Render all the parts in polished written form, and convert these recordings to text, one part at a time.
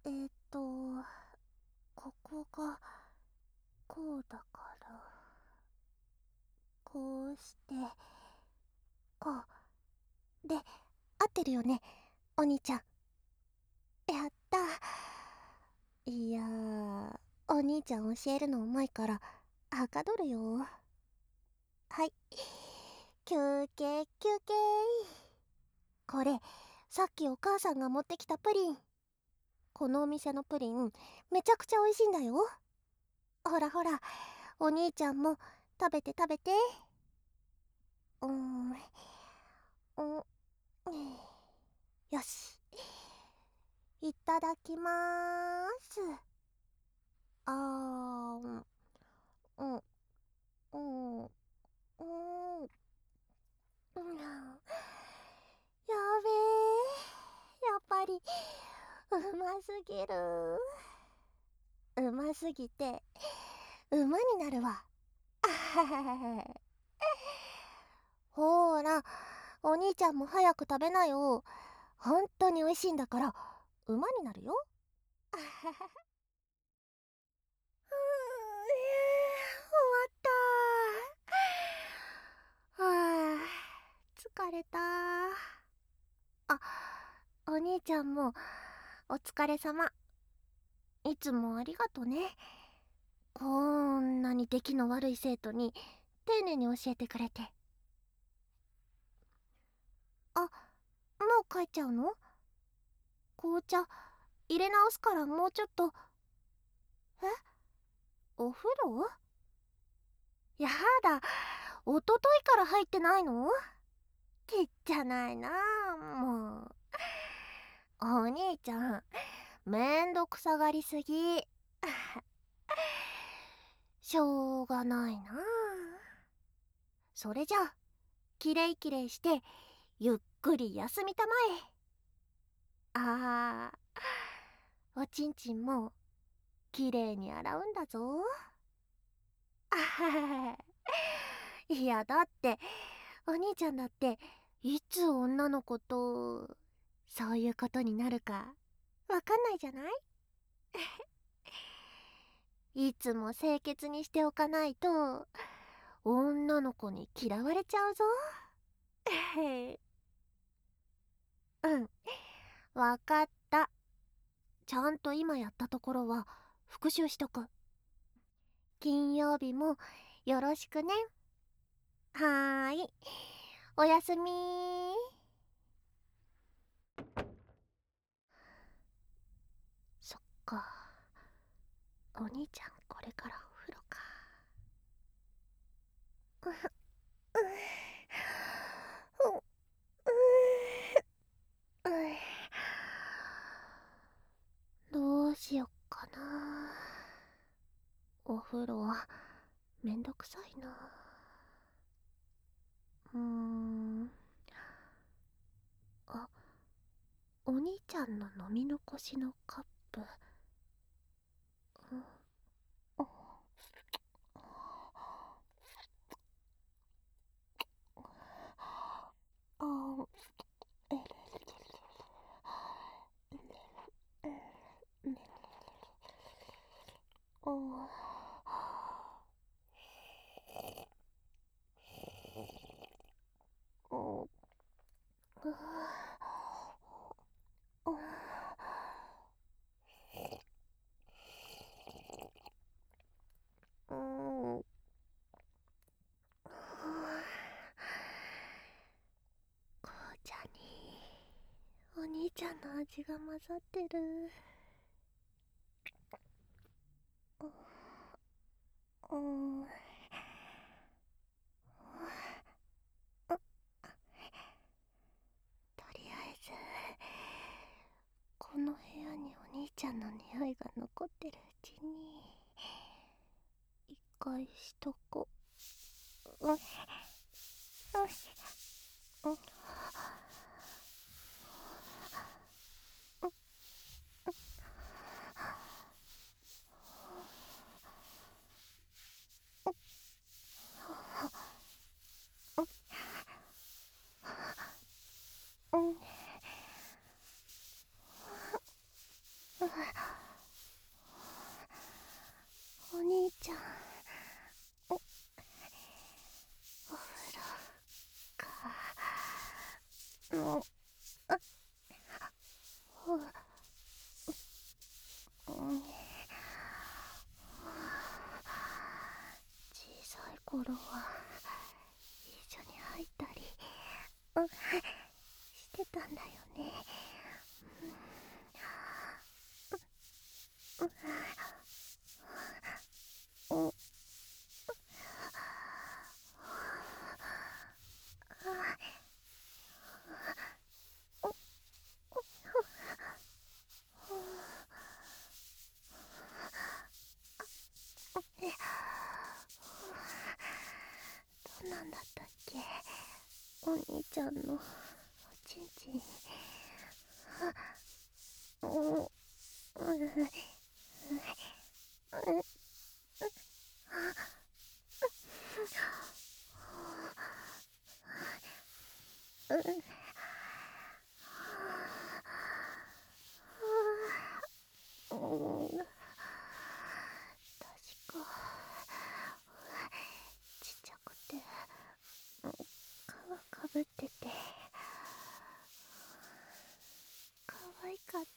えーっと、ここが、こうだから、こうして、こう。で、合ってるよね、お兄ちゃん。やった。いやー、お兄ちゃん教えるのうまいから、はかどるよ。はい。休憩、休憩。これ、さっきお母さんが持ってきたプリン。このお店のプリン、めちゃくちゃ美味しいんだよ。ほらほら、お兄ちゃんも食べて食べて。うーん、うん、よし。いただきまーす。あー、うん、うん、うん、うん、うん。やべえ、やっぱり、うますぎる。うますぎて、馬になるわ。あはははは。ほーら、お兄ちゃんも早く食べなよ。本当に美味しいんだから、馬になるよ。あははは。終わったー。はあ、疲れたー。あ、お兄ちゃんもお疲れ様。いつもありがとね。こんなに出来の悪い生徒に丁寧に教えてくれて。あ、もう帰っちゃうの？紅茶入れ直すからもうちょっと。え、お風呂？やだ、おとといから入ってないの？ちっちゃないなあ、もう。お兄ちゃん、めんどくさがりすぎ。しょうがないなあ。それじゃあ、きれいきれいしてゆっくり休みたまえ。あー、おちんちんもきれいに洗うんだぞ。あははは。いや、だってお兄ちゃんだっていつ女の子とそういうことになるかわかんないじゃない？いつも清潔にしておかないと女の子に嫌われちゃうぞ。うん、わかった。ちゃんと今やったところは復習しとく。金曜日もよろしくね。はーい、おやすみー。そっか、お兄ちゃんこれからお風呂か。うううどうしよっかな。お風呂はめんどくさいな。あ、お兄ちゃんの飲み残しのカップ。うん、あ、え、うん、紅茶にお兄ちゃんの味が混ざってる。うん、とりあえずこの部屋にお兄ちゃんの匂いが残ってるうちに一回しとこ。うん、うん、うん、うん、 ふ小さい頃は一緒に入ったりしてたんだよね。どんなんだったっけ、お兄ちゃんのおちんちん。確かちっちゃくて皮かぶってて可愛かった。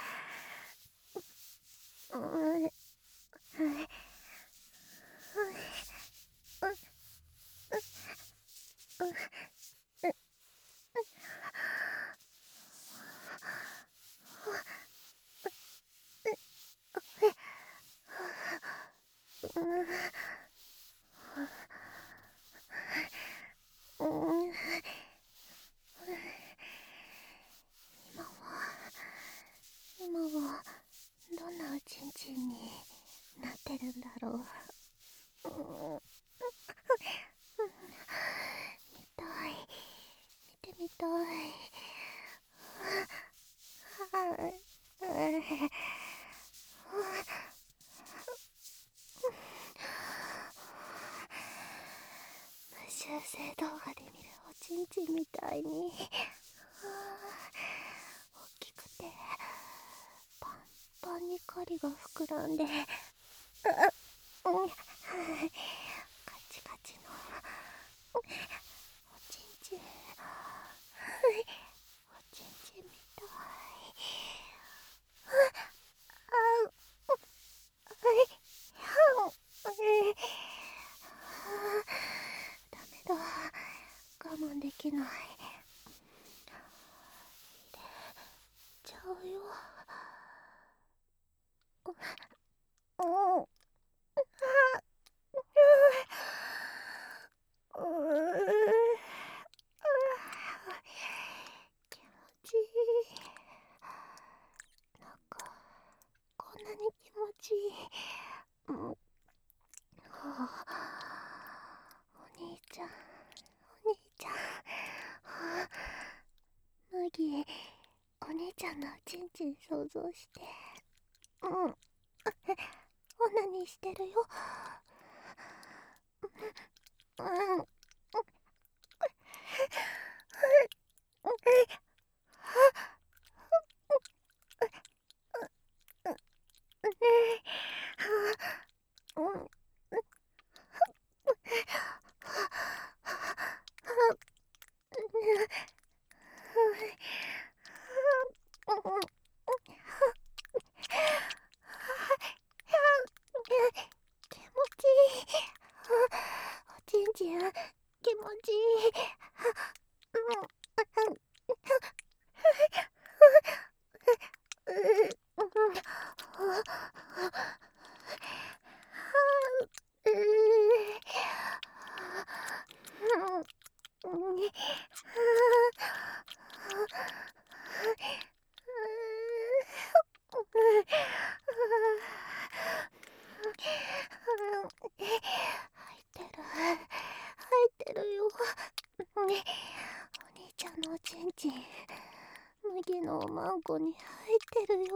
今はどんなおちんちんになってるんだろう。見たい、見てみたい。無修正動画で見るおちんちんみたいに大きくてパンパンに針が膨らんでカチカチのおちんちん、おちんちんみたい。ダメだ、我慢できない。入れちゃうよ。気持ちいい。なんかこんなに気持ちいい。お兄ちゃん、お兄ちゃん。マギー、お兄ちゃんのおちんちん想像して。オナニーしてるよ。気持ちいい。おちんちん気持ちいい。入ってるよ。お兄ちゃんのおちんちん麦のおまんこに入ってるよ。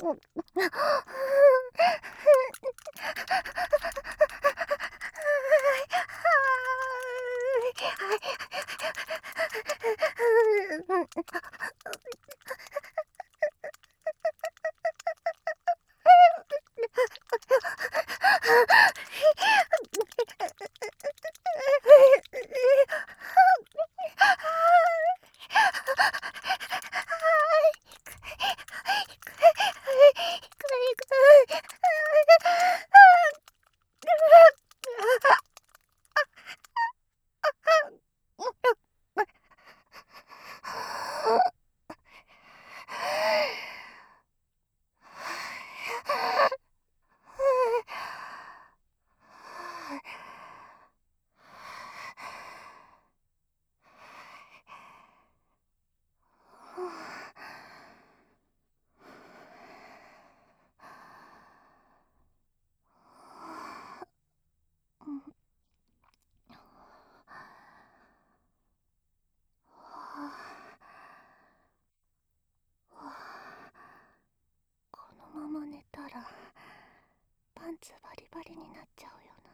このまま寝たらパンツバリバリになっちゃうよ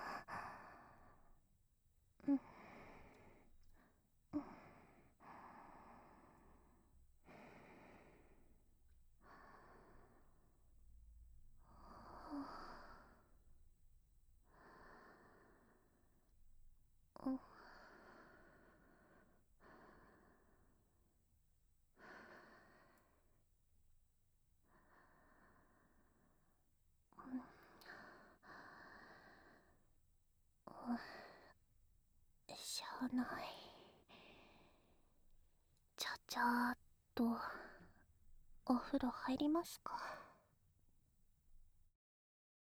な。しゃあない。ちゃちゃーっとお風呂入りますか。